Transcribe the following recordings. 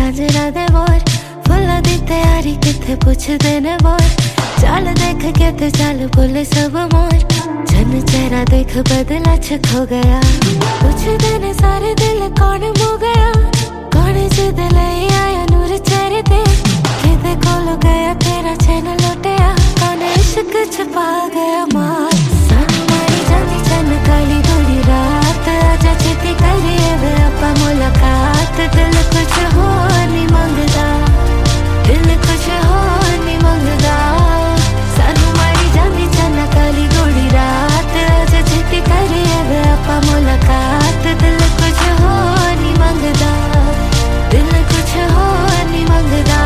झांझरा दे bore फुल्ला दी तैयारी किथे पुछदे ने बोर चल देख के ते चल बोले सब मोर जन चेहरा देख बदला खो गया पुछदे ने सारे दिल कौन मो गया कौन जिद ले आया नूर चेहरे ते किदे कोल गया तेरा चैन लुटिया कौन इश्क छुपा गया मार सानू मारी जांदी चन काली गोरी रात आजा छेती करिए वे आपां मुलाकात दिल कुछ होर नहीं मंगदा दिल कुछ होर नहीं मंगदा सानू मारी जांदी चन काली गोरी रात आजा छेती करिए वे आपां मुलाकात दिल कुछ होर नहीं मंगदा दिल कुछ होर नहीं मंगदा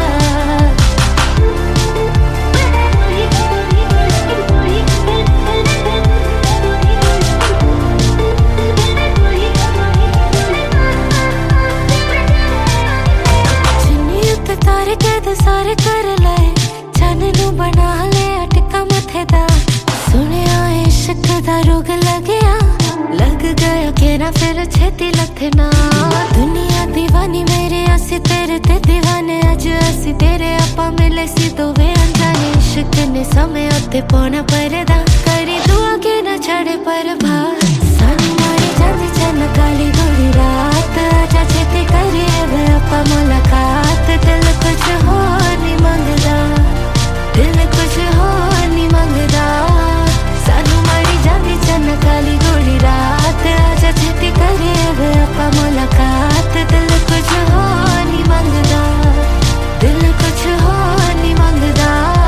तारे कैद सारे कर लाए चन नू बना ले अटका मथे दा सुनिया इश्क दा रोग लग गया के ना फिर छेती लथे ना दुनिया दीवानी मेरे असी तेरे ते दीवाने अज असी तेरे आपा मिले सी दोवे अनजाने इश्क ने समय उत्ते पौना परदा करी दुआ के ना छड़े पर भार सानू मारी जांदी चन काली गोरी रात आजा छेती करिए वे आपा मुलाकात दिल कुछ होर नहीं मंगदा दिल कुछ होर नहीं मंगदा सानू मारी जांदी चन काली गोरी रात आजा छेती करिए वे आपां मुलाकात दिल कुछ होर नहीं मंगदा दिल कुछ होर नहीं मंगदा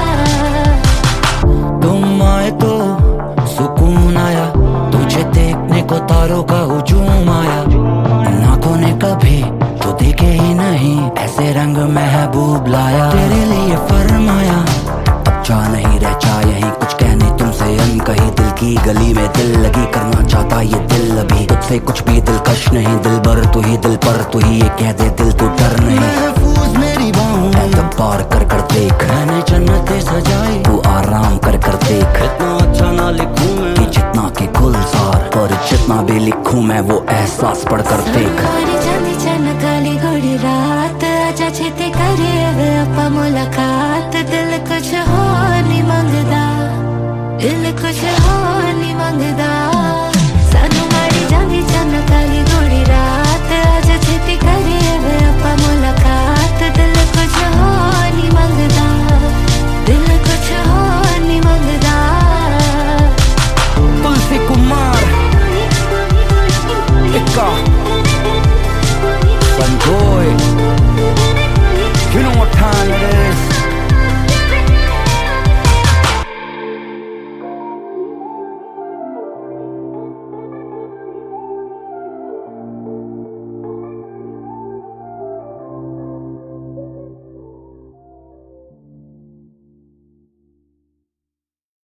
तुम आए तो सुकून आया तुझे देखने को तारों का हुजूम आया नातों ने कभी तो देखे ही नहीं ऐसे रंग महबूब लाया तेरे लिए फरमाया अब जा नहीं रह जा यहीं कुछ कहने तुमसे अनकही दिल की गली में दिल लगी करना चाहता ये दिल अभी तुझसे कुछ भी दिलकश नहीं दिल भर तू ही दिल पर तू ही ये कह दे दिल तू डर नहीं महफूज मेरी बाहों एतबार कर देख मैंने जन्नतें सजाई तू आराम कर देख इतना अच्छा ना लिखूं मैं कि जितना के गुलजार पर जितना भी लिखूं मैं वो एहसास पढ़ कर देख काली गोरी रात आजा छेती करिए